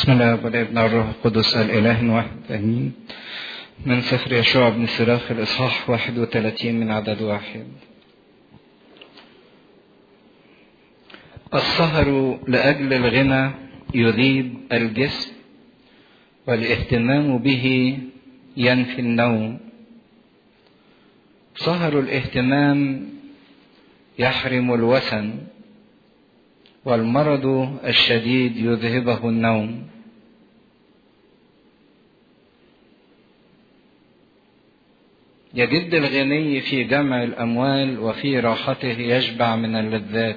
بسم الله والابن والروح القدس الإله واحد آمين. من سفر يشوع بن سراخ الإصحاح 31 من عدد 1. السهر لأجل الغنى يذيب الجسم، والاهتمام به ينفي النوم. سهر الاهتمام يحرم الوسن، والمرض الشديد يذهبه النوم. يجد الغني في جمع الأموال، وفي راحته يشبع من اللذات.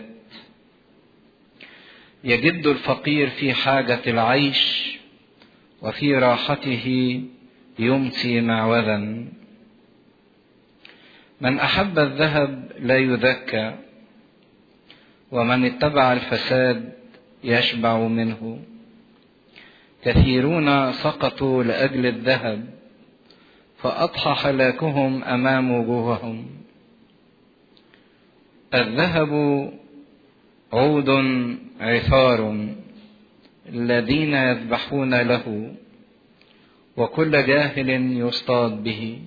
يجد الفقير في حاجة العيش، وفي راحته يمسي معوذا. من أحب الذهب لا يذكى، ومن اتبع الفساد يشبع منه. كثيرون سقطوا لأجل الذهب، فأضحى هلاكهم أمام وجوههم. الذهب عود عثار الذين يذبحون له، وكل جاهل يصطاد به.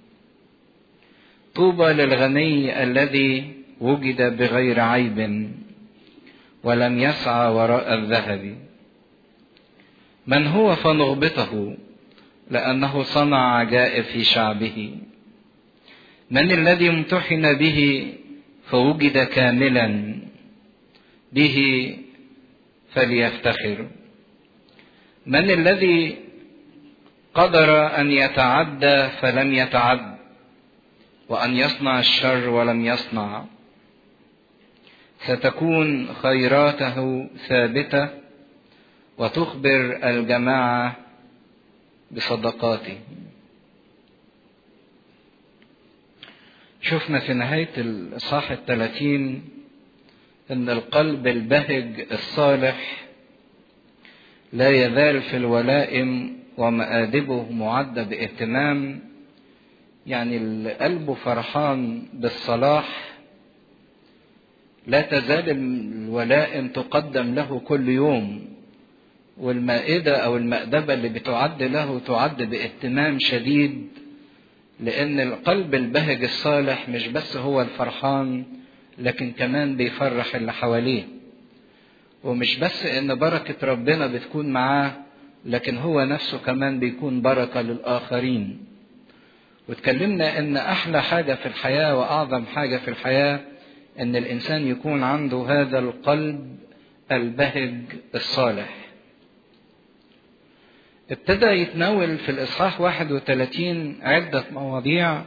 طوبى للغني الذي وجد بغير عيب، ولم يسعى وراء الذهب. من هو فنغبطه، لأنه صنع عجائب في شعبه. من الذي امتحن به فوجد كاملا، به فليفتخر. من الذي قدر أن يتعدى فلم يتعد، وأن يصنع الشر ولم يصنع. ستكون خيراته ثابتة، وتخبر الجماعة بصدقاته. شفنا في نهاية الإصحاح 30 أن القلب البهج الصالح لا يزال في الولائم، ومآدبه معدة باهتمام. يعني قلبه فرحان بالصلاح، لا تزال الولائم تقدم له كل يوم، والمائدة أو المأدبة اللي بتعد له تعد باهتمام شديد. لأن القلب البهج الصالح مش بس هو الفرحان، لكن كمان بيفرح اللي حواليه. ومش بس إن بركة ربنا بتكون معاه، لكن هو نفسه كمان بيكون بركة للآخرين. واتكلمنا إن أحلى حاجة في الحياة وأعظم حاجة في الحياة إن الإنسان يكون عنده هذا القلب البهج الصالح. ابتدى يتناول في الإصحاح 31 عدة مواضيع،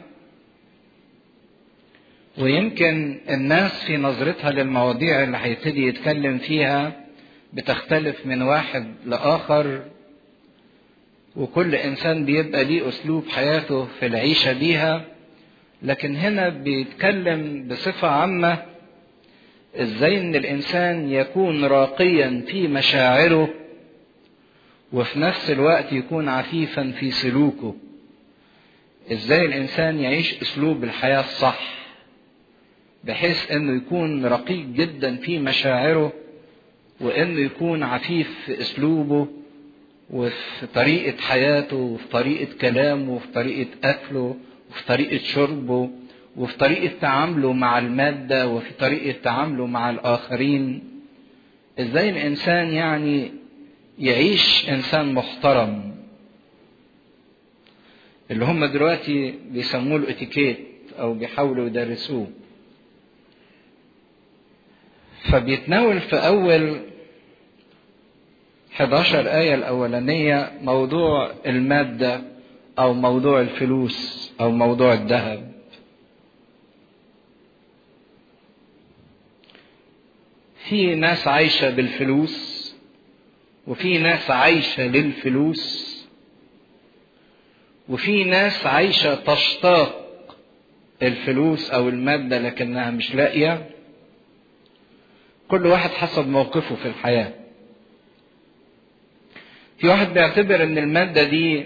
ويمكن الناس في نظرتها للمواضيع اللي هيبتدي يتكلم فيها بتختلف من واحد لآخر، وكل إنسان بيبقى ليه أسلوب حياته في العيشة بيها. لكن هنا بيتكلم بصفة عامة إزاي إن الإنسان يكون راقيا في مشاعره، وفي نفس الوقت يكون عفيفا في سلوكه. إزاي الإنسان يعيش أسلوب الحياة الصح، بحيث إنه يكون رقيق جدا في مشاعره، وإنه يكون عفيف في أسلوبه وفي طريقة حياته وفي طريقة كلامه وفي طريقة أكله وفي طريقة شربه وفي طريقة تعامله مع المادة وفي طريقة تعامله مع الآخرين. إزاي الإنسان يعني يعيش إنسان محترم، اللي هم دلوقتي بيسموه الاتيكيت أو بيحاولوا يدرسوه. فبيتناول في أول 11 آية الأولانية موضوع المادة أو موضوع الفلوس أو موضوع الذهب. في ناس عايشة بالفلوس، وفي ناس عايشة للفلوس، وفي ناس عايشة تشتاق الفلوس أو المادة لكنها مش لاقية. كل واحد حسب موقفه في الحياة. في واحد بيعتبر ان المادة دي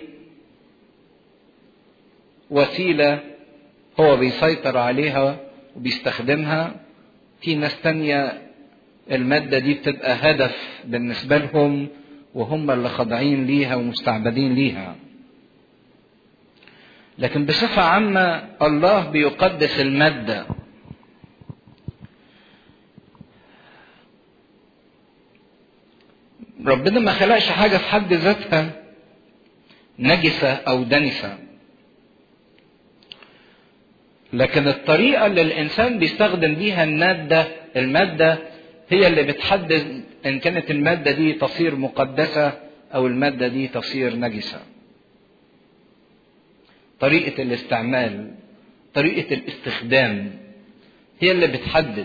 وسيلة هو بيسيطر عليها وبيستخدمها. في ناس تانية المادة دي بتبقى هدف بالنسبة لهم، وهم اللي خاضعين ليها ومستعبدين ليها. لكن بصفة عامة الله بيقدس المادة. ربنا ما خلقش حاجة في حد ذاتها نجسة أو دنسة، لكن الطريقة اللي الإنسان بيستخدم بيها المادة هي اللي بتحدد إن كانت المادة دي تصير مقدسة أو المادة دي تصير نجسة. طريقة الاستعمال، طريقة الاستخدام هي اللي بتحدد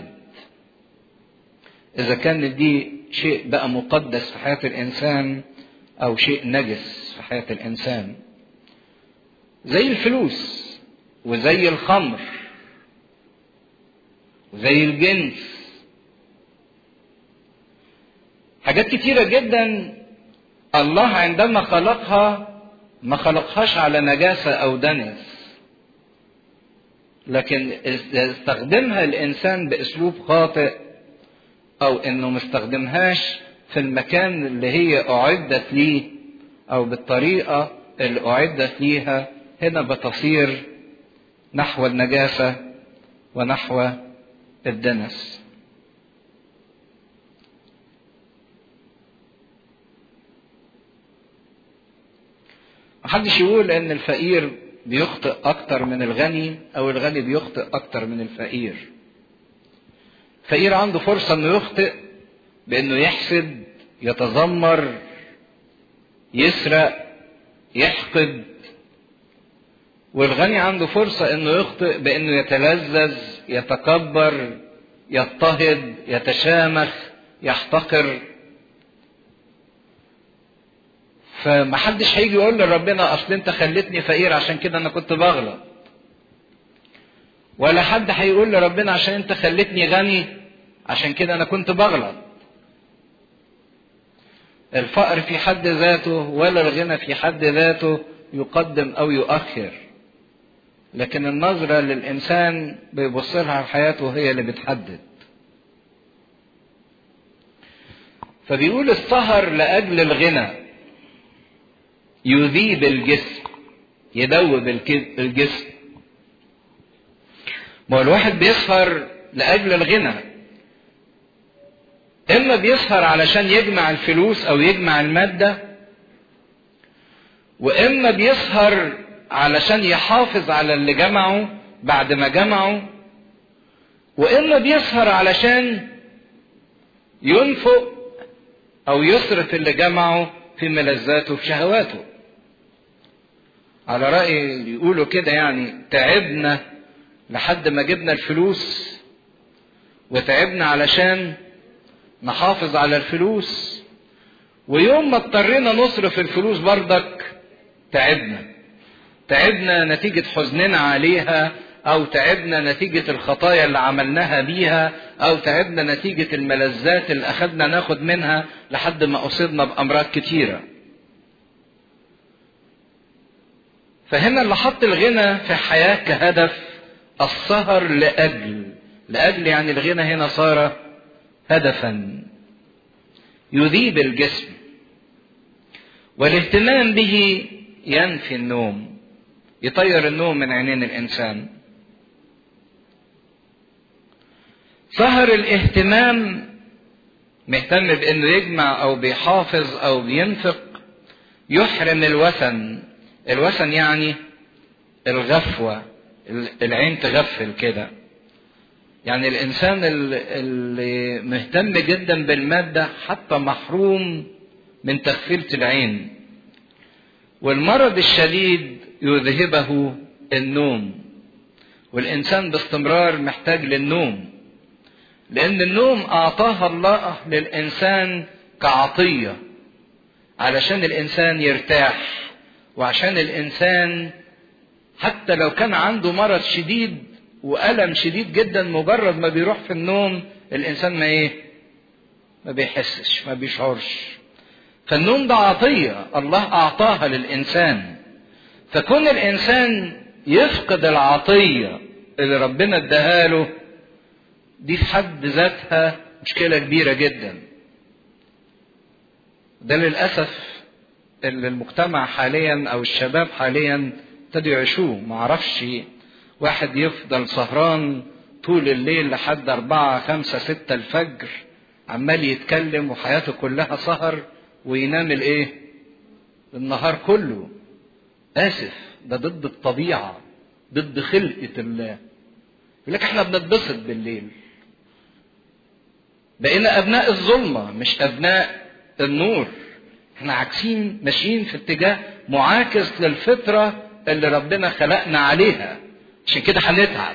إذا كان دي شيء بقى مقدس في حياة الإنسان أو شيء نجس في حياة الإنسان. زي الفلوس وزي الخمر وزي الجنس، حاجات كتيرة جدا الله عندما خلقها ما خلقهاش على نجاسة أو دنس، لكن استخدمها الإنسان بأسلوب خاطئ أو إنه مستخدمهاش في المكان اللي هي أعدت ليه أو بالطريقة اللي أعدت ليها، هنا بتصير نحو النجاسة ونحو الدنس. محدش يقول ان الفقير بيخطئ اكتر من الغني او الغني بيخطئ اكتر من الفقير. الفقير عنده فرصة انه يخطئ بانه يحسد، يتذمر، يسرق، يحقد، والغني عنده فرصة انه يخطئ بانه يتلذذ، يتكبر، يضطهد، يتشامخ، يحتقر. فمحدش هيجي يقول لربنا اصل انت خليتني فقير عشان كده انا كنت بغلط، ولا حد هيقول لربنا عشان انت خليتني غني عشان كده انا كنت بغلط. الفقر في حد ذاته ولا الغنى في حد ذاته يقدم او يؤخر، لكن النظرة للإنسان بيبص لها حياته هي اللي بتحدد. فبيقول السهر لأجل الغنى يذيب الجسم، يدوب الجسم. ما الواحد بيسهر لأجل الغنى، إما بيسهر علشان يجمع الفلوس أو يجمع المادة، وإما بيسهر علشان يحافظ على اللي جمعه بعد ما جمعه، وإما بيسهر علشان ينفق أو يصرف اللي جمعه في ملذاته في شهواته. على رأي يقولوا كده يعني تعبنا لحد ما جبنا الفلوس، وتعبنا علشان نحافظ على الفلوس، ويوم ما اضطرينا نصرف الفلوس برضك تعبنا نتيجة حزننا عليها، أو تعبنا نتيجة الخطايا اللي عملناها بيها، أو تعبنا نتيجة الملذات اللي أخذنا ناخد منها لحد ما أصبنا بأمراض كتيرة. فهنا اللي حط الغنى في الحياة كهدف السهر لأجل يعني الغنى هنا صار هدفا يذيب الجسم، والاهتمام به ينفي النوم، يطير النوم من عينين الإنسان. سهر الاهتمام مهتم بأنه يجمع أو بيحافظ أو بينفق يحرم الوثن يعني الغفوة، العين تغفل كده. يعني الإنسان اللي مهتم جدا بالمادة حتى محروم من تغفيلة العين. والمرض الشديد يذهبه النوم، والإنسان باستمرار محتاج للنوم، لأن النوم أعطاها الله للإنسان كعطية علشان الإنسان يرتاح، وعشان الإنسان حتى لو كان عنده مرض شديد وألم شديد جدا، مجرد ما بيروح في النوم الإنسان ما بيحسش، ما بيشعرش. فالنوم ده عطية الله أعطاها للإنسان. فكون الإنسان يفقد العطية اللي ربنا اداها له، دي في حد ذاتها مشكلة كبيرة جدا. ده للأسف اللي المجتمع حاليا أو الشباب حاليا ابتدوا يعيشوه. معرفش واحد يفضل سهران طول الليل لحد 4 5 6 الفجر عمال يتكلم وحياته كلها سهر، وينام النهار كله. آسف، ده ضد الطبيعة، ضد خلقة الله. يقول لك احنا بنتبسط بالليل. بقينا أبناء الظلمة مش أبناء النور. احنا عكسين، ماشيين في اتجاه معاكس للفطرة اللي ربنا خلقنا عليها. عشان كده هنتعب.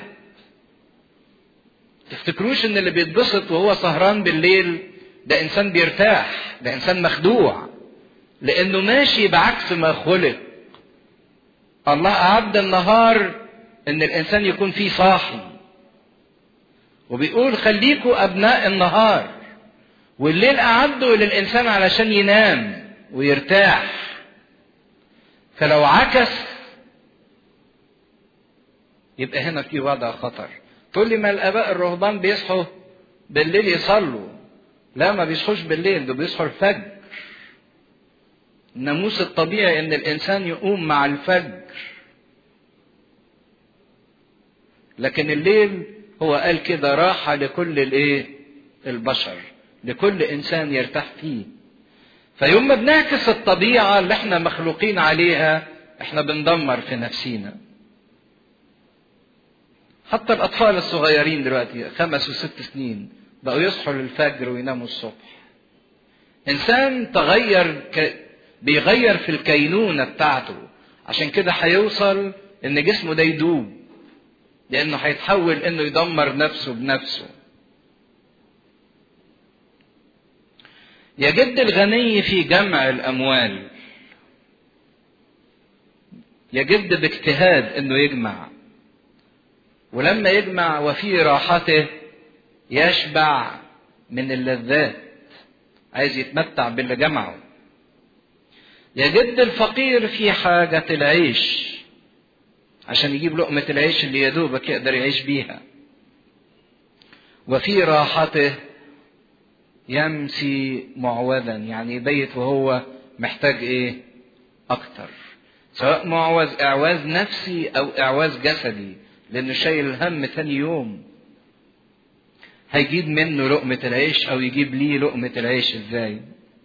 تفتكروش ان اللي بيتبسط وهو سهران بالليل ده انسان بيرتاح، ده انسان مخدوع، لانه ماشي بعكس ما خلق. الله اعد النهار ان الانسان يكون فيه صاحي، وبيقول خليكوا ابناء النهار، والليل اعده للانسان علشان ينام ويرتاح. فلو عكس يبقى هنا في وضع خطر. تقول لي ما الاباء الرهبان بيصحوا بالليل يصلوا. لا، ما بيصحوش بالليل، ده بيصحوا الفجر. الناموس الطبيعي ان الانسان يقوم مع الفجر، لكن الليل هو قال كده راحة لكل البشر، لكل انسان يرتاح فيه. فيوم ما بنعكس الطبيعة اللي احنا مخلوقين عليها احنا بندمر في نفسينا. حتى الأطفال الصغيرين دلوقتي 5 و6 سنين بقوا يصحوا للفجر ويناموا الصبح. إنسان بيغير في الكينونة بتاعته. عشان كده هيوصل إن جسمه ده يدوب، لأنه هيتحول إنه يدمر نفسه بنفسه. يجد الغني في جمع الأموال، يجد باجتهاد إنه يجمع، ولما يجمع وفي راحته يشبع من اللذات، عايز يتمتع باللي جمعه. يجد الفقير في حاجة العيش عشان يجيب لقمة العيش اللي يدوبك يقدر يعيش بيها. وفي راحته يمسي معوذا، يعني يبيت وهو محتاج أكتر، سواء معوذ إعواز نفسي أو إعواز جسدي، لأنه شايل الهم ثاني يوم هيجيب منه لقمة العيش أو يجيب ليه لقمة العيش إزاي.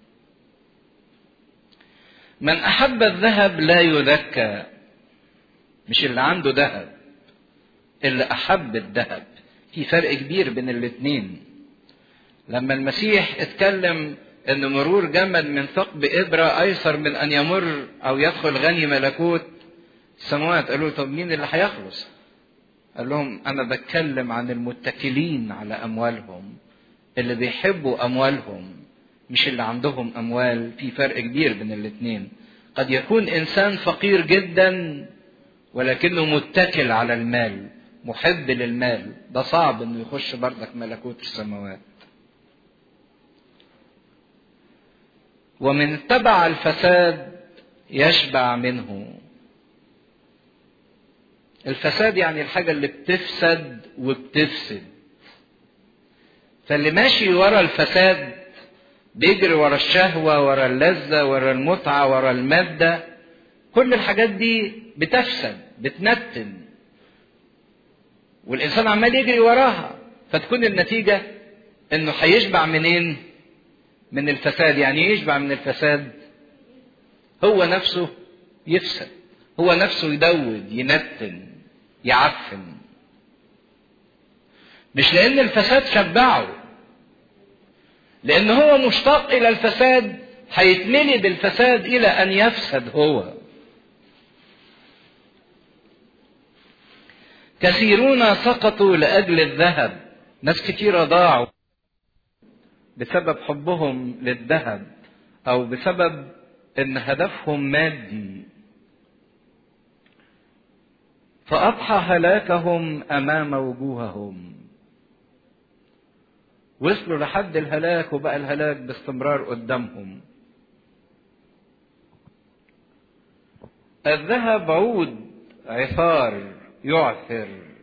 من أحب الذهب لا يذكى، مش اللي عنده ذهب، اللي أحب الذهب. في فرق كبير بين الاتنين. لما المسيح اتكلم أن مرور جمل من ثقب إبرة أيسر من أن يمر أو يدخل غني ملكوت السماوات، قالوا طب مين اللي هيخلص؟ قال لهم أنا بتكلم عن المتكلين على أموالهم، اللي بيحبوا أموالهم، مش اللي عندهم أموال. في فرق كبير بين الاتنين. قد يكون إنسان فقير جدا ولكنه متكل على المال، محب للمال، ده صعب إنه يخش بردك ملكوت السماوات. ومن اتبع الفساد يشبع منه. الفساد يعني الحاجة اللي بتفسد وبتفسد. فاللي ماشي ورا الفساد بيجري ورا الشهوة، ورا اللذة، ورا المتعة، ورا المادة. كل الحاجات دي بتفسد، بتنتن، والإنسان عمال يجري وراها. فتكون النتيجة إنه هيشبع منين؟ من الفساد. يعني يشبع من الفساد، هو نفسه يفسد، هو نفسه يدود، ينتن، يعفن. مش لأن الفساد شبعه، لأن هو مشتاق إلى الفساد، هيتملي بالفساد إلى أن يفسد هو. كثيرون سقطوا لأجل الذهب. ناس كتيرة ضاعوا بسبب حبهم للذهب، أو بسبب إن هدفهم مادي، فأضحى هلاكهم أمام وجوههم. وصلوا لحد الهلاك، وبقى الهلاك باستمرار قدامهم. الذهب عود عثار يعثر،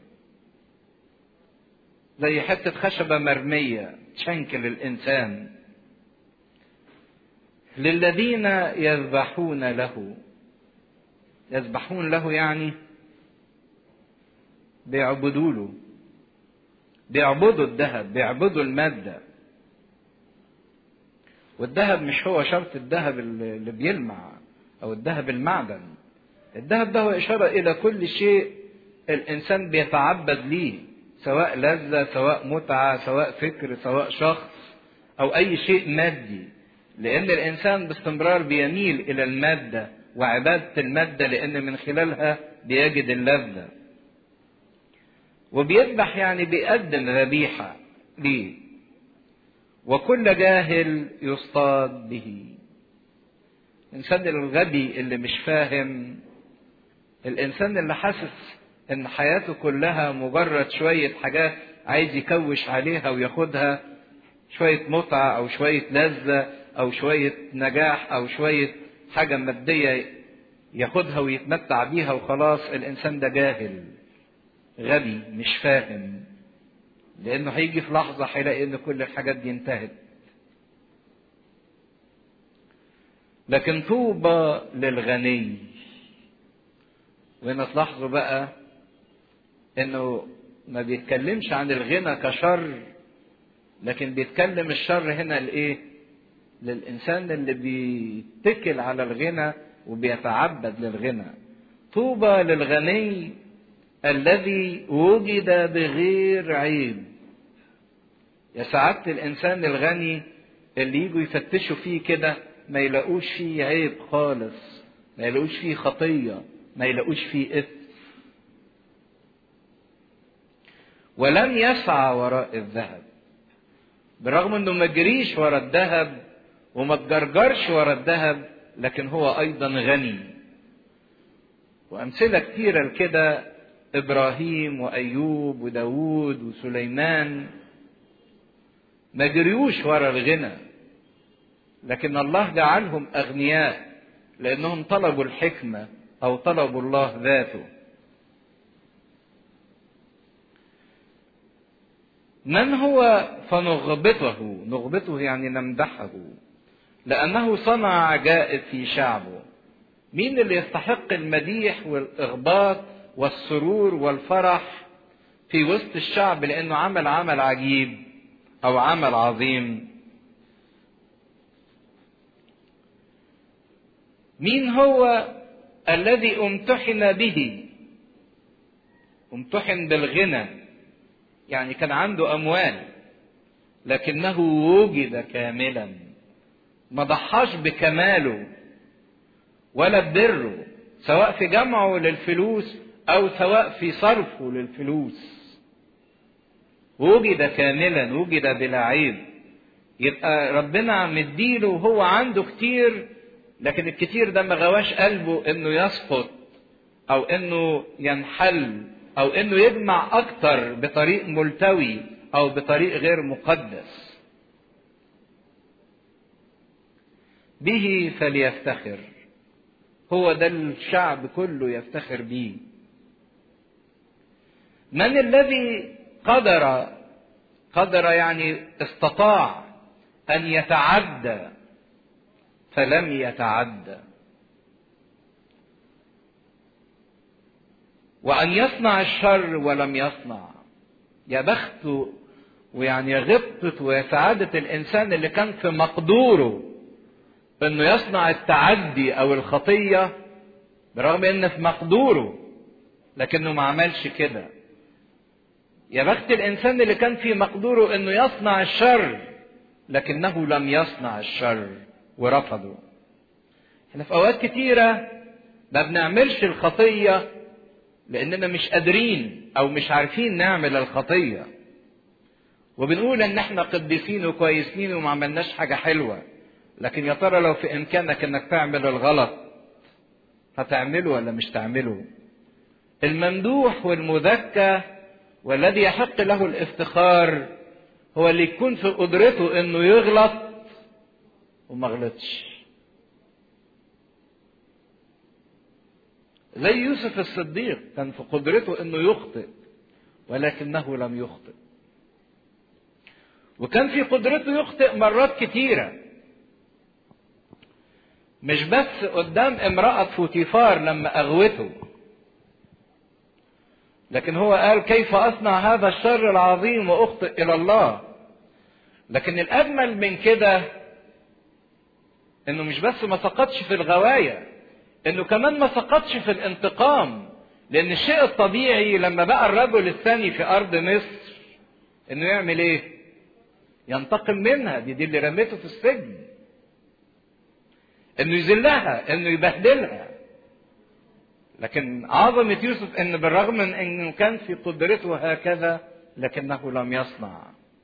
زي حتة خشبة مرمية تشنكل الإنسان. للذين يذبحون له. يذبحون له يعني بيعبدوا له، بيعبدوا الذهب، بيعبدوا المادة. والذهب مش هو شرط الذهب اللي بيلمع او الذهب المعدن. الذهب ده هو إشارة إلى كل شيء الإنسان بيتعبد ليه، سواء لذة، سواء متعة، سواء فكر، سواء شخص، أو أي شيء مادي. لأن الإنسان باستمرار بيميل إلى المادة وعبادة المادة، لأن من خلالها بيجد اللذة. وبيذبح يعني بيقدم ذبيحة ليه. وكل جاهل يصطاد به. الإنسان الغبي اللي مش فاهم، الإنسان اللي حاسس إن حياته كلها مجرد شوية حاجات عايز يكوش عليها وياخدها، شوية متعة أو شوية لذة أو شوية نجاح أو شوية حاجة مادية ياخدها ويتمتع بيها وخلاص، الإنسان ده جاهل غبي مش فاهم. لأنه هيجي في لحظة هيلاقي إن كل الحاجات دي انتهت. لكن طوبى للغني. وهنا تلاحظوا بقى انه ما بيتكلمش عن الغنى كشر، لكن بيتكلم الشر هنا لايه؟ للانسان اللي بيتكل على الغنى وبيتعبد للغنى. طوبى للغني الذي وجد بغير عيب. يا سعادة الانسان الغني اللي يجوا يفتشوا فيه كده ما يلاقوش فيه عيب خالص، ما يلاقوش فيه خطية، ما يلاقوش فيه إثم. ولم يسعى وراء الذهب، بالرغم انه ما جريش وراء الذهب وما تجرجرش وراء الذهب، لكن هو ايضا غني. وامثلة كتيرة لكده، ابراهيم وايوب وداود وسليمان ما جريوش وراء الغنى، لكن الله جعلهم اغنياء لانهم طلبوا الحكمة او طلبوا الله ذاته. من هو فنغبطه؟ نغبطه يعني نمدحه، لأنه صنع عجائب في شعبه. مين اللي يستحق المديح والإغباط والسرور والفرح في وسط الشعب لأنه عمل عجيب أو عمل عظيم؟ مين هو الذي امتحن به؟ امتحن بالغنى، يعني كان عنده أموال لكنه وجد كاملا، ما ضحاش بكماله ولا ببره، سواء في جمعه للفلوس أو سواء في صرفه للفلوس. وجد كاملا، وجد بلا عيب. يبقى ربنا مديله وهو عنده كتير، لكن الكتير ده ما غواش قلبه انه يسقط او انه ينحل او انه يجمع اكتر بطريق ملتوي او بطريق غير مقدس. به فليفتخر. هو ده الشعب كله يفتخر به. من الذي قدر يعني استطاع ان يتعدى فلم يتعدى، وأن يصنع الشر ولم يصنع. يا بخته ويعني يا غبطة ويا سعادة الإنسان اللي كان في مقدوره إنه يصنع التعدي أو الخطية، برغم إن في مقدوره لكنه ما عملش كده. يا بخت الإنسان اللي كان في مقدوره إنه يصنع الشر لكنه لم يصنع الشر ورفضه. احنا في أوقات كتيرة ما بنعملش الخطية لأننا مش قادرين أو مش عارفين نعمل الخطية، وبنقول إن احنا قديسين وكويسين وما عملناش حاجة حلوة. لكن يا ترى لو في إمكانك إنك تعمل الغلط هتعمله ولا مش تعمله؟ الممدوح والمذكى والذي يحق له الافتخار هو اللي يكون في قدرته إنه يغلط وما غلطش. زي يوسف الصديق كان في قدرته انه يخطئ ولكنه لم يخطئ، وكان في قدرته يخطئ مرات كتيرة مش بس قدام امرأة فوتيفار لما اغوته، لكن هو قال كيف اصنع هذا الشر العظيم واخطئ الى الله. لكن الاجمل من كده انه مش بس ما سقطش في الغواية، انه كمان ما سقطش في الانتقام. لان الشيء الطبيعي لما بقى الرجل الثاني في ارض مصر انه يعمل ايه؟ ينتقم منها، دي اللي رميته في السجن، انه يذلها، انه يبهدلها. لكن عظمة يوسف ان بالرغم من انه كان في قدرته هكذا لكنه لم يصنع.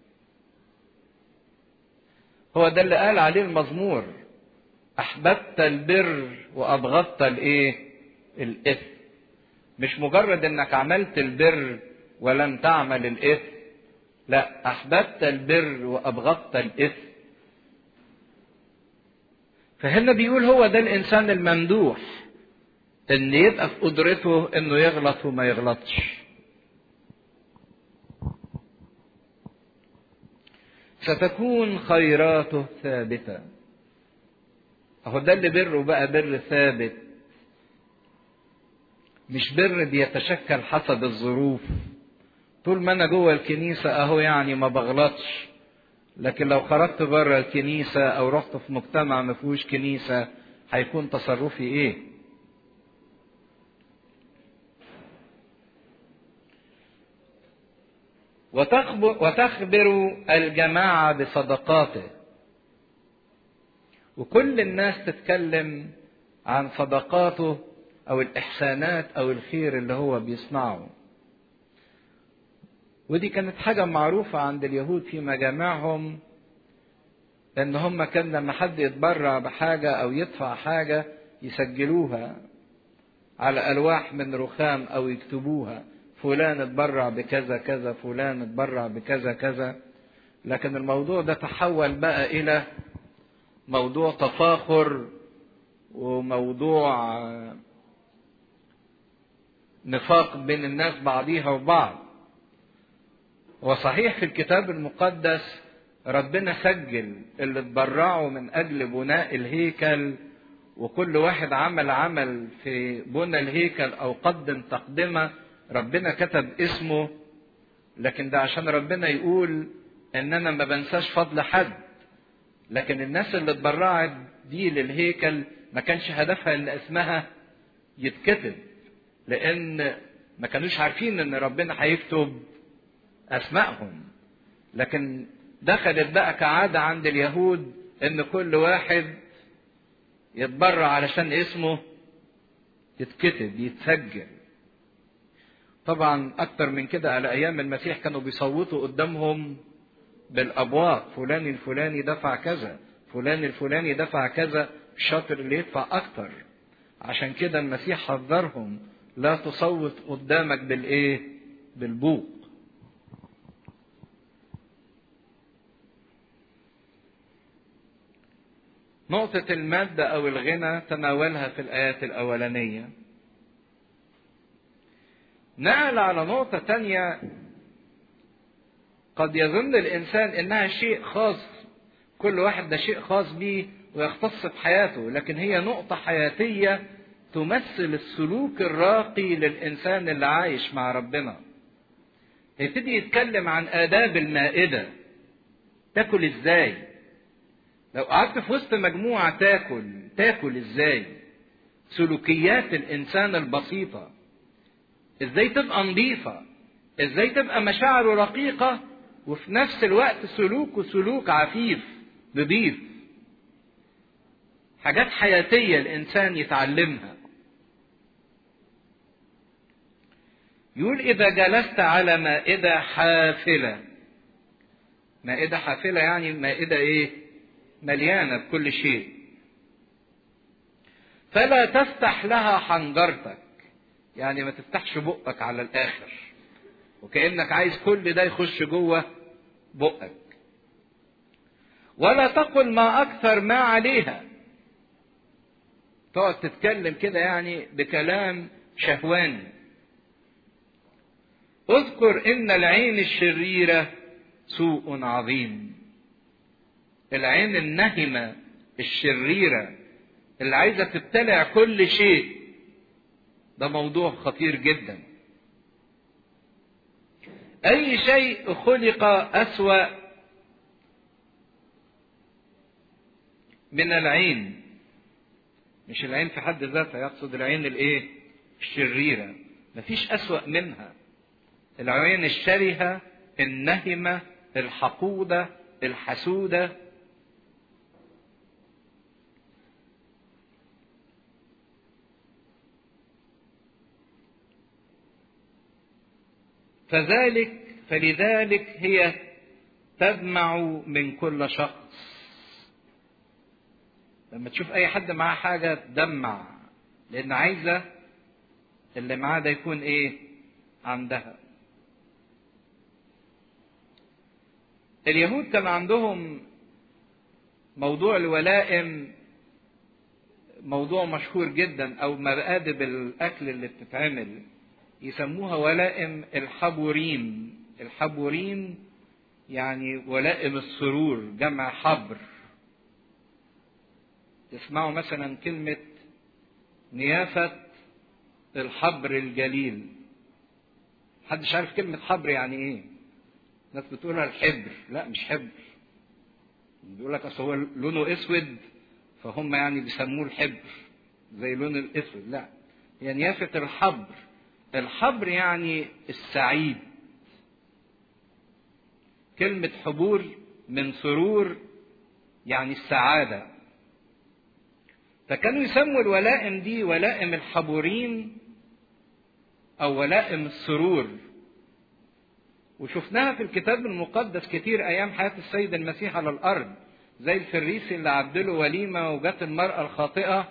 هو ده اللي قال عليه المزمور: احببت البر وابغضت الايه؟ الاثم. مش مجرد انك عملت البر ولم تعمل الاثم، لا، احببت البر وابغضت الاثم. فهنا بيقول هو ده الانسان الممدوح، ان يبقى في قدرته انه يغلط وما يغلطش. ستكون خيراته ثابتة. اهو ده اللي بره بقى بر ثابت، مش بر بيتشكل حسب الظروف. طول ما انا جوه الكنيسة اهو يعني ما بغلطش، لكن لو خرجت بره الكنيسة او رحت في مجتمع ما فيهوش كنيسة هيكون تصرفي ايه؟ وتخبر الجماعة بصدقاته. وكل الناس تتكلم عن صدقاته او الاحسانات او الخير اللي هو بيصنعه. ودي كانت حاجة معروفة عند اليهود في مجامعهم، ان هم كان لما حد يتبرع بحاجة او يدفع حاجة يسجلوها على ألواح من رخام او يكتبوها: فلان اتبرع بكذا كذا، فلان اتبرع بكذا كذا. لكن الموضوع ده تحول بقى الى موضوع تفاخر وموضوع نفاق بين الناس بعضيها وبعض. وصحيح في الكتاب المقدس ربنا سجل اللي اتبرعوا من اجل بناء الهيكل، وكل واحد عمل في بناء الهيكل او قدم تقدمة ربنا كتب اسمه. لكن ده عشان ربنا يقول ان انا ما بنساش فضل حد. لكن الناس اللي اتبرعت دي للهيكل ما كانش هدفها ان اسمها يتكتب، لان ما كانوش عارفين ان ربنا هيكتب اسمائهم. لكن دخلت بقى كعادة عند اليهود ان كل واحد يتبرع علشان اسمه يتكتب يتسجل. طبعا اكتر من كده على ايام المسيح كانوا بيصوتوا قدامهم بالابواق: فلان الفلاني دفع كذا، فلان الفلاني دفع كذا، الشاطر اللي يدفع اكتر. عشان كده المسيح حذرهم: لا تصوت قدامك بالايه؟ بالبوق. نقطة المادة او الغنى تناولها في الايات الاولانية. نقل على نقطة تانية قد يظن الانسان انها شيء خاص، كل واحد ده شيء خاص بيه ويختص بحياته، لكن هي نقطة حياتية تمثل السلوك الراقي للانسان اللي عايش مع ربنا. يبتدي يتكلم عن آداب المائدة. تاكل ازاي؟ لو قعدت في وسط مجموعة تاكل ازاي؟ سلوكيات الانسان البسيطة، ازاي تبقى نظيفة، ازاي تبقى مشاعره رقيقة وفي نفس الوقت سلوك عفيف نظيف. حاجات حياتية الانسان يتعلمها. يقول: اذا جلست على مائدة حافلة. مائدة حافلة يعني مائدة ايه؟ مليانة بكل شيء. فلا تفتح لها حنجرتك، يعني ما تفتحش بقك على الاخر وكأنك عايز كل ده يخش جوه بقك. ولا تقل ما اكثر ما عليها، تقعد تتكلم كده يعني بكلام شهواني. اذكر ان العين الشريرة سوء عظيم. العين النهمة الشريرة اللي عايزة تبتلع كل شيء. ده موضوع خطير جدا. أي شيء خلق أسوأ من العين. مش العين في حد ذاتها، يقصد العين الايه؟ الشريرة. مفيش أسوأ منها. العين الشرهة، النهمة، الحقودة، الحسودة. فلذلك هي تدمع من كل شخص. لما تشوف اي حد معاه حاجة تدمع، لان عايزة اللي معاه ده يكون ايه؟ عندها. اليهود كان عندهم موضوع الولائم، موضوع مشهور جدا، او مآدب الاكل اللي بتتعمل يسموها ولائم الحبوريم. الحبوريم يعني ولائم السرور، جمع حبر. تسمعوا مثلا كلمة نيافة الحبر الجليل. محدش عارف كلمة حبر يعني ايه؟ ناس بتقولها الحبر. لا، مش حبر. بيقول لك اصل هو لونه اسود فهم يعني بيسموه الحبر زي لون الاسود. لا، هي نيافة الحبر. الحبر يعني السعيد. كلمة حبور من سرور يعني السعادة. فكانوا يسموا الولائم دي ولائم الحبورين أو ولائم السرور. وشفناها في الكتاب المقدس كتير أيام حياة السيد المسيح على الأرض، زي الفريسي اللي عدله وليمة وجت المرأة الخاطئة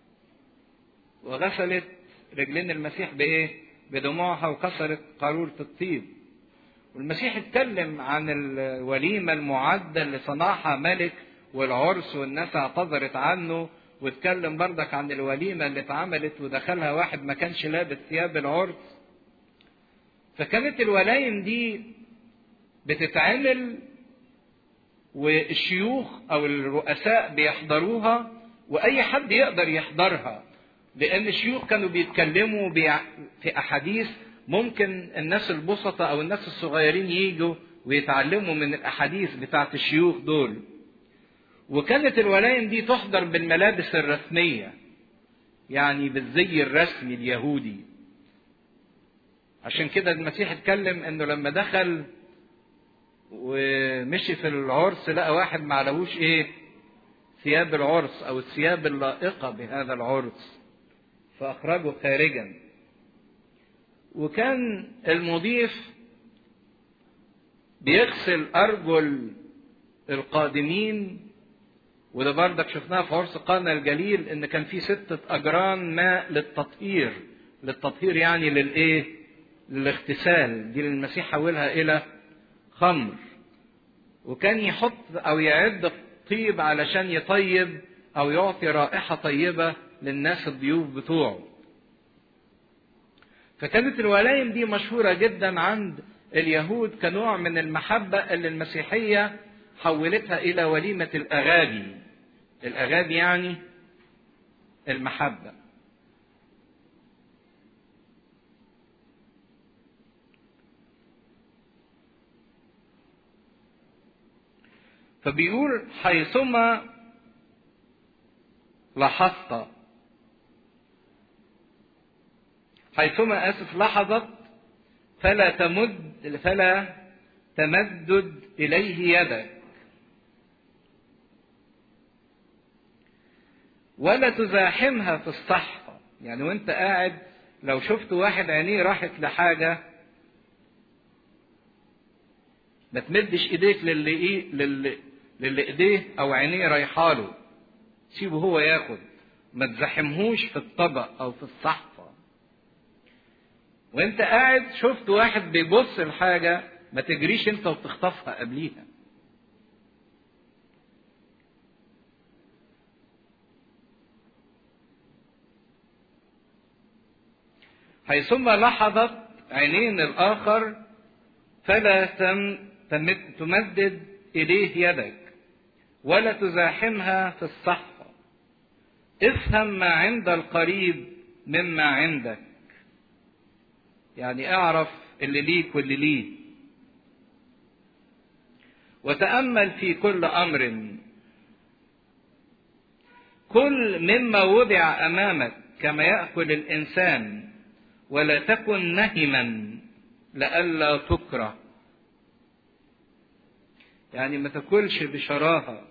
وغسلت رجلين المسيح بإيه؟ بدموعها وكسرت قارورة الطيب. والمسيح اتكلم عن الوليمة المعدة اللي صنعها ملك والعرس والناس اعتذرت عنه، واتكلم بردك عن الوليمة اللي اتعملت ودخلها واحد ما كانش لابس ثياب العرس. فكانت الولايم دي بتتعمل والشيوخ او الرؤساء بيحضروها واي حد يقدر يحضرها، لان الشيوخ كانوا بيتكلموا في احاديث ممكن الناس البسطة او الناس الصغيرين ييجوا ويتعلموا من الاحاديث بتاعت الشيوخ دول. وكانت الولايم دي تحضر بالملابس الرسمية، يعني بالزي الرسمي اليهودي. عشان كده المسيح اتكلم انه لما دخل ومشي في العرس لقى واحد ما عليهوش ايه؟ ثياب العرس او الثياب اللائقة بهذا العرس، فاخرجه خارجا. وكان المضيف بيغسل ارجل القادمين. وده بردك شفناها في عرس قانا الجليل، ان كان في 6 أجران ماء للتطهير. للتطهير يعني للايه؟ للاغتسال. دي المسيح حولها الى خمر. وكان يحط او يعد الطيب علشان يطيب او يعطي رائحة طيبة للناس الضيوف بتوعه. فكانت الولايم دي مشهورة جدا عند اليهود كنوع من المحبة اللي المسيحية حولتها إلى وليمة الأغابي. الأغابي يعني المحبة. فبيقول حيثما لاحظت، لاحظت فلا تمدد إليه يدك ولا تزاحمها في الصحفة. يعني وانت قاعد لو شفت واحد عينيه راحت لحاجة ما تمدش ايديك للي ايديه او عينيه رايحاله، سيبه هو ياخد، ما تزاحمهوش في الطبق او في الصحفة. وانت قاعد شفت واحد بيبص لحاجة ما تجريش انت وتخطفها قبليها. حيثما لاحظت عينين الآخر فلا تمدد إليه يدك ولا تزاحمها في الصحفة. افهم ما عند القريب مما عندك، يعني اعرف اللي ليك واللي ليه. وتأمل في كل أمر، كل مما وضع أمامك كما يأكل الإنسان، ولا تكن نهما لئلا تكره. يعني ما تاكلش بشراهة.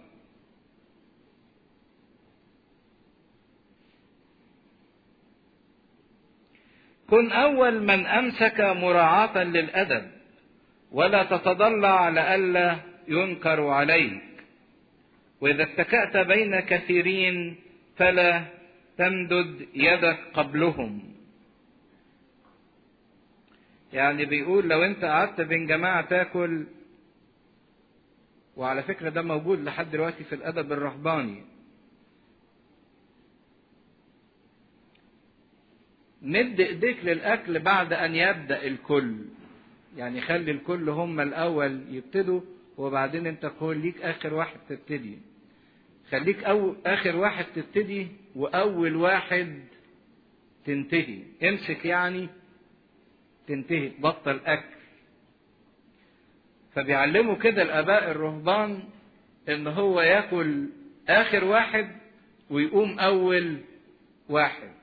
كن أول من أمسك مراعاة للأدب، ولا تتضلع لئلا ينكر عليك. وإذا اتكأت بين كثيرين فلا تمدد يدك قبلهم. يعني بيقول لو انت قعدت بين جماعة تاكل، وعلى فكرة ده موجود لحد دلوقتي في الأدب الرهباني، مد ايديك للأكل بعد أن يبدأ الكل. يعني خلي الكل هم الأول يبتدوا، وبعدين انت كل ليك آخر واحد تبتدي. خليك آخر واحد تبتدي وأول واحد تنتهي. امسك يعني تنتهي، تبطل أكل. فبيعلموا كده الآباء الرهبان إن هو ياكل آخر واحد ويقوم أول واحد.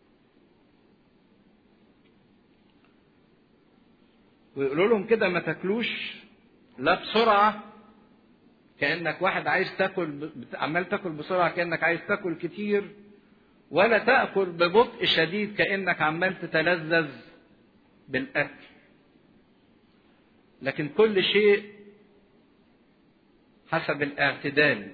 ويقولوا لهم كده ما تاكلوش لا بسرعة كأنك واحد عايز تاكل، عمال تاكل بسرعة كأنك عايز تاكل كتير، ولا تأكل ببطء شديد كأنك عمال تتلذذ بالأكل. لكن كل شيء حسب الاعتدال.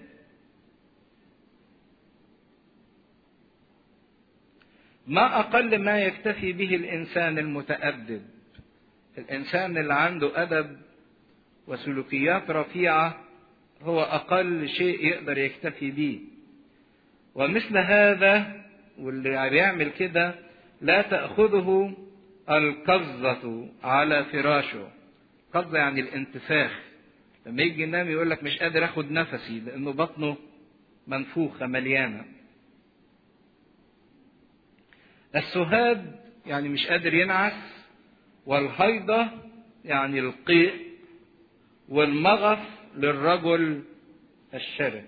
ما أقل ما يكتفي به الإنسان المتأدب، الإنسان اللي عنده أدب وسلوكيات رفيعة، هو أقل شيء يقدر يكتفي به. ومثل هذا واللي بيعمل كده لا تأخذه القذة على فراشه. قذة يعني الانتفاخ، لما يجي ينام يقول لك مش قادر اخد نفسي لانه بطنه منفوخة مليانة. السهاد يعني مش قادر ينعس، والهيضة يعني القيء، والمغص للرجل الشرب.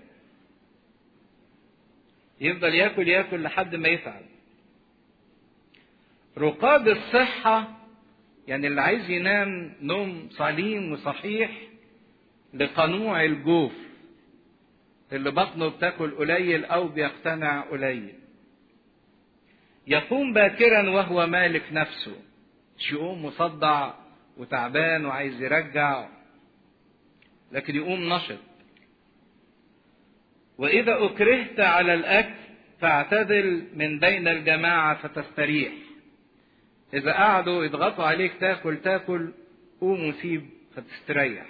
يفضل ياكل ياكل لحد ما يتعب. رقاد الصحة يعني اللي عايز ينام نوم سليم وصحيح لقنوع الجوف، اللي بطنه بتاكل قليل او بيقتنع قليل. يقوم باكرا وهو مالك نفسه، مش يقوم مصدع وتعبان وعايز يرجع، لكن يقوم نشط. وإذا أكرهت على الأكل فاعتدل من بين الجماعة فتستريح. إذا قعدوا يضغطوا عليك تاكل قوم وسيب فتستريح.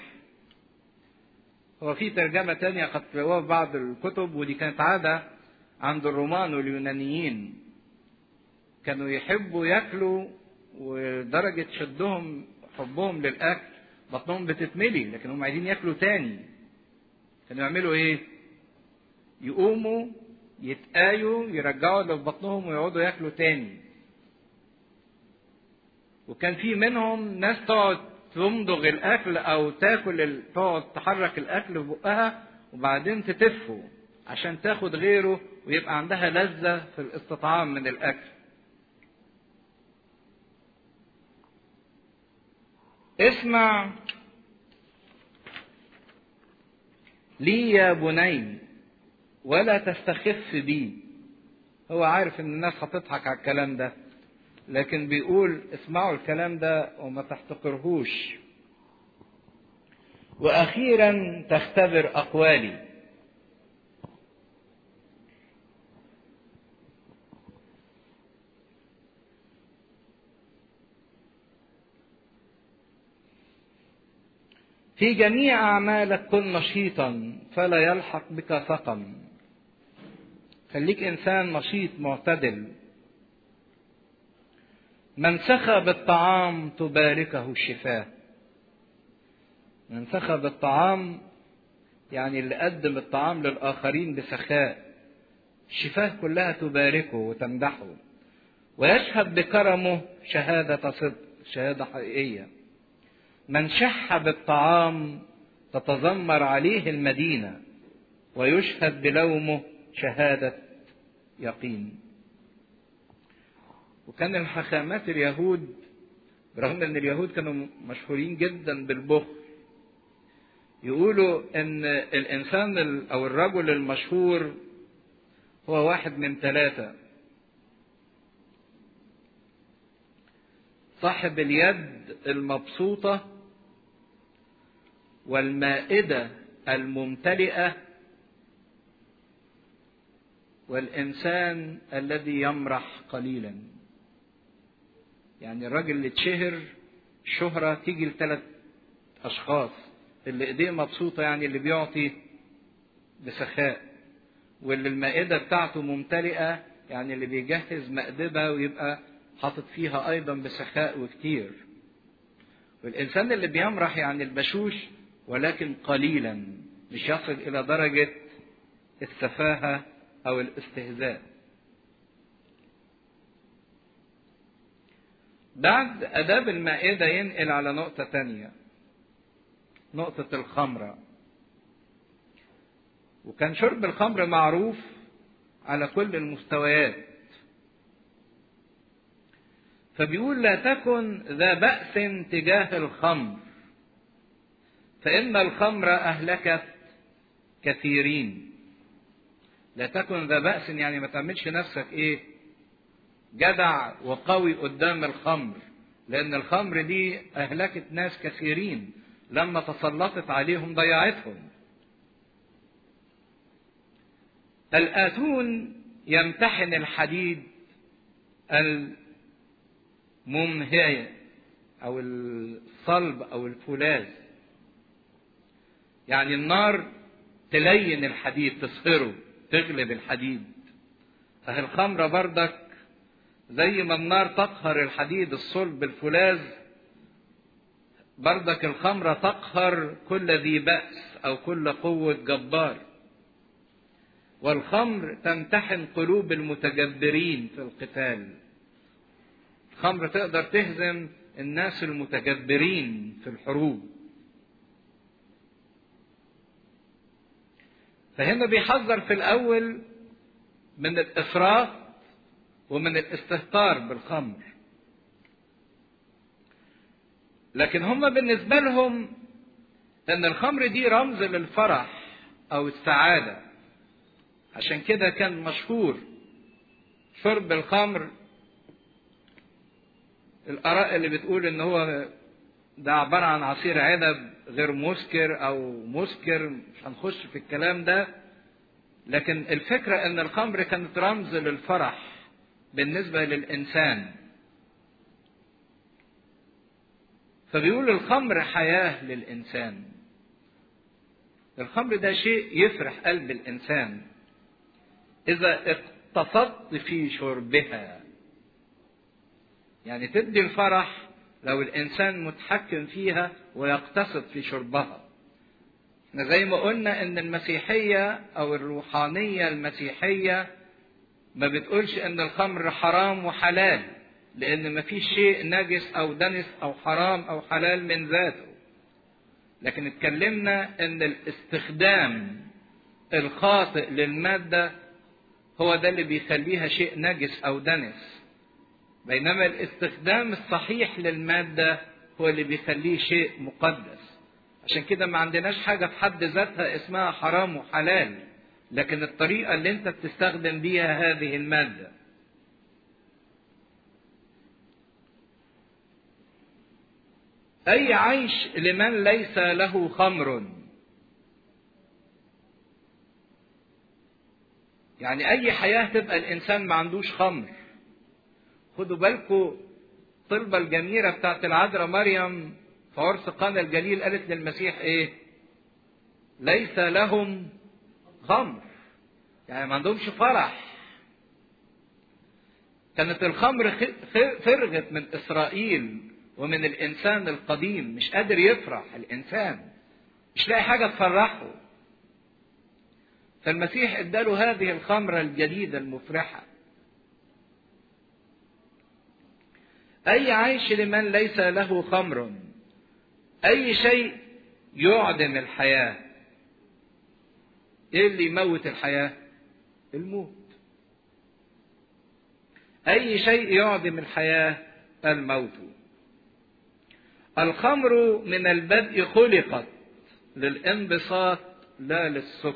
هو في ترجمة تانية قد تلاقوها في بعض الكتب، ودي كانت عادة عند الرومان واليونانيين. كانوا يحبوا ياكلوا، ودرجة شدهم حبهم للأكل بطنهم بتتملي، لكن هم عايزين ياكلوا تاني. كانوا يعملوا ايه؟ يقوموا يتقايوا يرجعوا اللي في بطنهم ويقعدوا ياكلوا تاني. وكان في منهم ناس تقعد تمضغ الاكل او تقعد تحرك الاكل في بقها وبعدين تتفه عشان تاخد غيره ويبقى عندها لذة في الاستطعام من الاكل. اسمع لي يا بني ولا تستخف بي. هو عارف ان الناس هتضحك على الكلام ده، لكن بيقول اسمعوا الكلام ده وما تحتقرهوش. واخيرا تختبر اقوالي. في جميع اعمالك كن نشيطا فلا يلحق بك سقم. خليك انسان نشيط معتدل. من سخى بالطعام تباركه الشفاه. من سخى بالطعام يعني اللي قدم الطعام للآخرين بسخاء، الشفاه كلها تباركه وتمدحه، ويشهد بكرمه شهادة صدق، شهادة حقيقية. من شح بالطعام تتذمر عليه المدينة، ويشهد بلومه شهادة يقين. وكان الحاخامات اليهود، برغم ان اليهود كانوا مشهورين جدا بالبخل، يقولوا ان الانسان او الرجل المشهور هو واحد من 3: صاحب اليد المبسوطة، والمائدة الممتلئة، والإنسان الذي يمرح قليلا. يعني الراجل اللي اتشهر الشهرة تيجي ل3 أشخاص: اللي ايديه مبسوطة يعني اللي بيعطي بسخاء، واللي المائدة بتاعته ممتلئة يعني اللي بيجهز مأدبة ويبقى حاطط فيها أيضا بسخاء وكتير، والإنسان اللي بيمرح يعني البشوش ولكن قليلا، مش يصل إلى درجة السفاهة أو الاستهزاء. بعد آداب المائدة ينقل على نقطة تانية، نقطة الخمرة. وكان شرب الخمر معروف على كل المستويات، فبيقول: لا تكن ذا بأس تجاه الخمر، فإن الخمر أهلكت كثيرين. لا تكن ذا بأس يعني ما تعملش نفسك جدع وقوي قدام الخمر، لأن الخمر دي أهلكت ناس كثيرين، لما تسلطت عليهم ضيعتهم. الآتون يمتحن الحديد الممهي أو الصلب أو الفولاذ، يعني النار تلين الحديد، تصهره، تغلب الحديد. الخمرة بردك زي ما النار تقهر الحديد الصلب الفولاذ، بردك الخمرة تقهر كل ذي بأس أو كل قوة جبار. والخمر تمتحن قلوب المتجبرين في القتال. الخمر تقدر تهزم الناس المتجبرين في الحروب. فهنا بيحذر في الأول من الإفراط ومن الاستهتار بالخمر، لكن هم بالنسبة لهم أن الخمر دي رمز للفرح أو السعادة، عشان كده كان مشهور شرب الخمر. الآراء اللي بتقول إن هو ده عبارة عن عصير عنب غير مسكر أو مسكر، مش هنخش في الكلام ده، لكن الفكرة إن الخمر كانت رمز للفرح بالنسبة للإنسان. فبيقول الخمر حياة للإنسان. الخمر ده شيء يفرح قلب الإنسان إذا اقتصدت في شربها، يعني تدي الفرح لو الإنسان متحكم فيها ويقتصد في شربها. احنا زي ما قلنا إن المسيحية أو الروحانية المسيحية ما بتقولش إن الخمر حرام وحلال، لأن ما فيش شيء نجس أو دنس أو حرام أو حلال من ذاته، لكن اتكلمنا إن الاستخدام الخاطئ للمادة هو ده اللي بيخليها شيء نجس أو دنس، بينما الاستخدام الصحيح للمادة هو اللي بيخليه شيء مقدس. عشان كده ما عندناش حاجة في حد ذاتها اسمها حرام وحلال، لكن الطريقة اللي انت بتستخدم بيها هذه المادة. أي عيش لمن ليس له خمر، يعني أي حياة تبقى الإنسان ما عندوش خمر. خدوا بالكم الطلبة الجميلة بتاعت العذراء مريم في عرس قانا الجليل قالت للمسيح ليس لهم خمر، يعني ما عندهمش فرح. كانت الخمر فرغت من إسرائيل ومن الإنسان القديم، مش قادر يفرح الإنسان، مش لاقي حاجة تفرحه. فالمسيح اداله هذه الخمرة الجديدة المفرحة. أي عيش لمن ليس له خمر. أي شيء يعدم الحياة. إيه اللي يموت الحياة؟ الموت. أي شيء يعدم الحياة؟ الموت. الخمر من البدء خلقت للانبساط لا للسكر.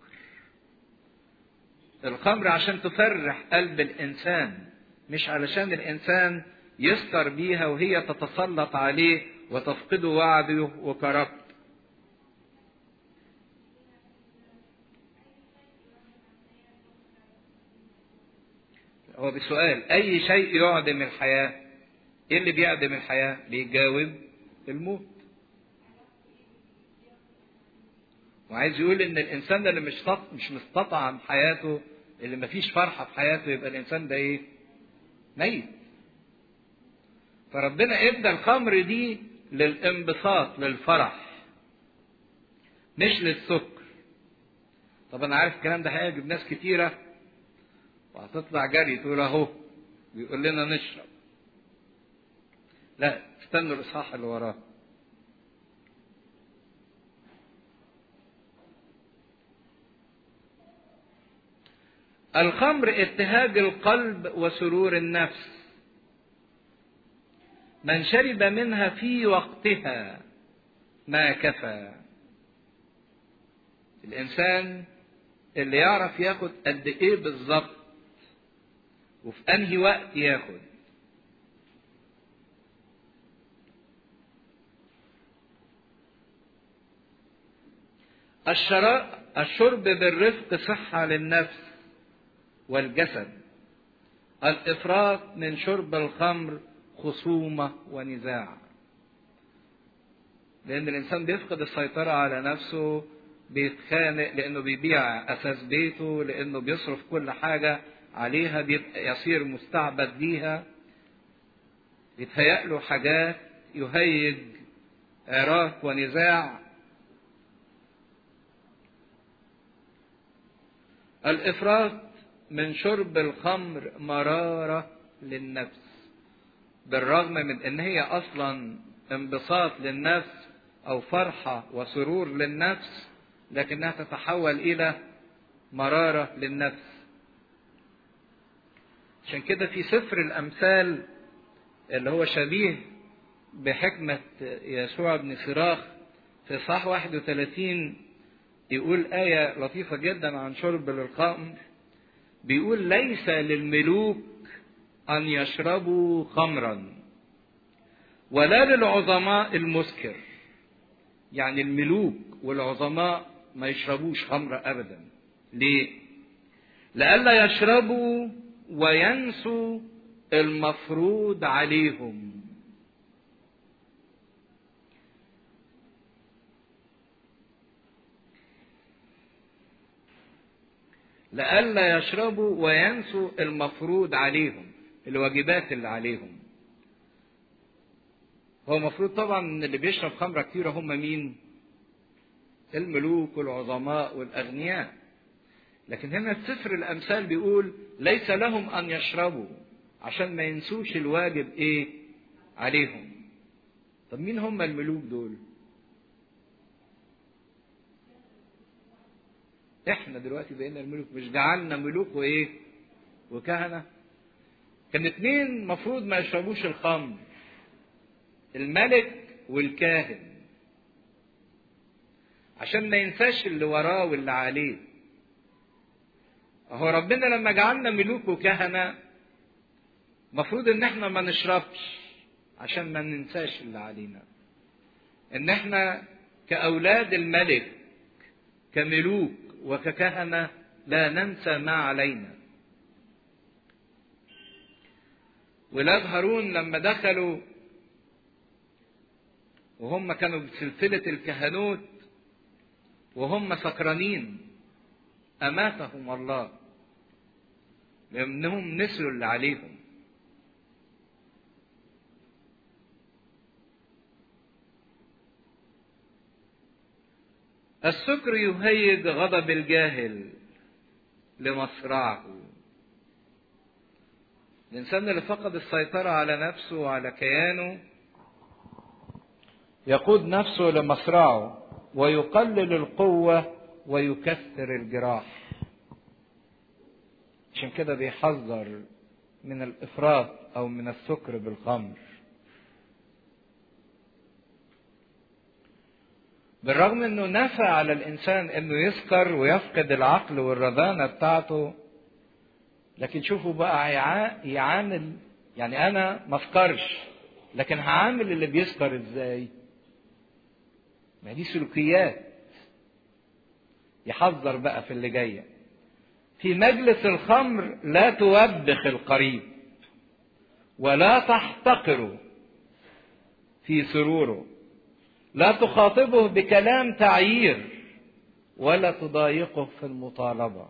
الخمر عشان تفرح قلب الإنسان، مش علشان الإنسان يسكر بيها وهي تتسلط عليه وتفقده وعده وكرامته. هو بسؤال أي شيء يعدم الحياة؟ إيه اللي بيعدم الحياة؟ بيجاوب الموت. وعايز يقول إن الإنسان ده اللي مش مستطعم حياته، اللي مفيش فرحة في حياته، يبقى الإنسان ده إيه؟ ميت. فربنا ادى الخمر دي للانبساط للفرح مش للسكر. طب انا عارف الكلام ده هيعجب ناس كتيره وهتطلع جري تقول اهو بيقول لنا نشرب. لا، استنوا الاصحاح اللي وراه. الخمر ابتهاج القلب وسرور النفس، من شرب منها في وقتها ما كفى. الإنسان اللي يعرف ياخد قد إيه بالظبط وفي أنهي وقت ياخد. الشرب بالرفق صحة للنفس والجسد. الإفراط من شرب الخمر خصومة ونزاع. لأن الإنسان بيفقد السيطرة على نفسه، بيتخانق لأنه بيبيع أساس بيته، لأنه بيصرف كل حاجة عليها، بيبقى يصير مستعبد ليها، يتهيأ له حاجات يهيج عراك ونزاع. الإفراط من شرب الخمر مرارة للنفس، بالرغم من ان هي اصلا انبساط للنفس او فرحة وسرور للنفس، لكنها تتحول الى مرارة للنفس. عشان كده في سفر الامثال اللي هو شبيه بحكمة يسوع بن صراخ في صح 31 يقول آية لطيفة جدا عن شرب الخمر. بيقول ليس للملوك أن يشربوا خمرا ولا للعظماء المسكر. يعني الملوك والعظماء ما يشربوش خمر أبدا. ليه؟ لئلا يشربوا وينسوا المفروض عليهم. لئلا يشربوا وينسوا المفروض عليهم، الواجبات اللي عليهم. هو المفروض طبعا ان اللي بيشرب خمرة كتيرة هم مين؟ الملوك والعظماء والأغنياء. لكن هنا في سفر الأمثال بيقول ليس لهم أن يشربوا عشان ما ينسوش الواجب إيه عليهم. طب مين هم الملوك دول؟ إحنا دلوقتي بقينا الملوك، مش جعلنا ملوك وإيه وكهنة. كان اتنين مفروض ما يشربوش الخمر، الملك والكاهن، عشان ما ينساش اللي وراه واللي عليه. اهو ربنا لما جعلنا ملوك وكهنة مفروض ان احنا ما نشربش عشان ما ننساش اللي علينا. ان احنا كأولاد الملك كملوك وككهنة لا ننسى ما علينا. ولاد هارون لما دخلوا وهم كانوا بسلسلة الكهنوت وهم سكرانين أماتهم الله لأنهم نسوا اللي عليهم. السكر يهيج غضب الجاهل لمصرعه. الإنسان اللي فقد السيطرة على نفسه وعلى كيانه يقود نفسه لمصرعه، ويقلل القوة ويكثر الجراح. عشان كده بيحذر من الإفراط أو من السكر بالخمر. بالرغم انه نافع على الانسان انه يسكر ويفقد العقل والرزانة بتاعته، لكن شوفوا بقى يعامل، يعني انا ما اسكرش لكن هعامل اللي بيسكر ازاي؟ ما دي سلوكيات. يحذر بقى في اللي جاية: في مجلس الخمر لا توبخ القريب ولا تحتقره في سروره، لا تخاطبه بكلام تعيير ولا تضايقه في المطالبة.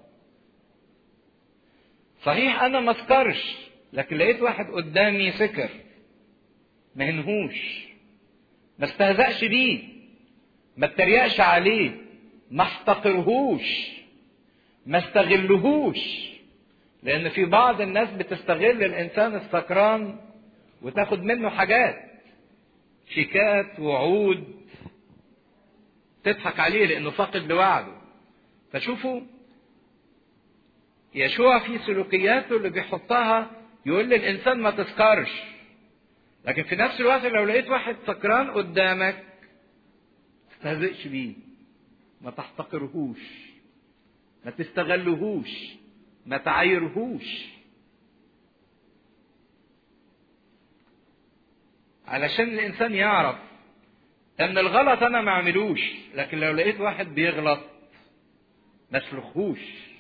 صحيح انا ما اسكرش، لكن لقيت واحد قدامي سكر، ما هنهوش، ما استهزأش بيه، ما اتريقش عليه، ما احتقرهوش، ما استغلهوش. لان في بعض الناس بتستغل الانسان السكران وتاخد منه حاجات، شيكات وعود، تضحك عليه لانه فاقد لوعده. فشوفوا يشوع في سلوكياته اللي بيحطها يقول للانسان ما تسكرش، لكن في نفس الوقت لو لقيت واحد سكران قدامك ما تستهزئش بيه، ما تحتقرهوش، ما تستغلهوش، ما تعايرهوش، علشان الانسان يعرف ان الغلط انا ما اعملوش، لكن لو لقيت واحد بيغلط ما اسلخوش،